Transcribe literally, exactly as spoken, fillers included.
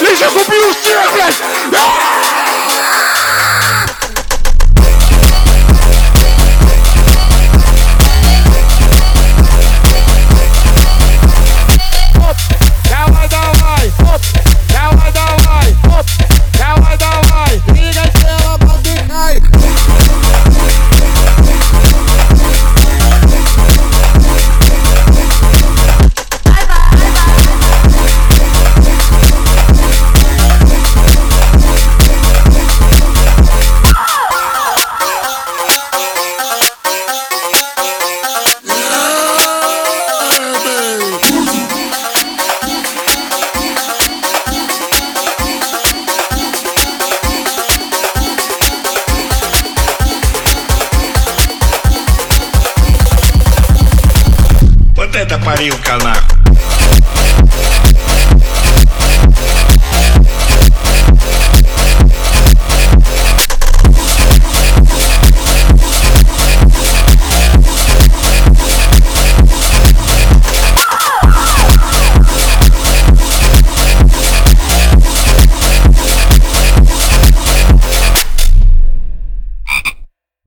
Я сейчас убью всех, блядь! Оп, давай, давай, оп, давай, давай, оп, давай, давай, двигай тело, подыхай. Вот это парилка нахуй.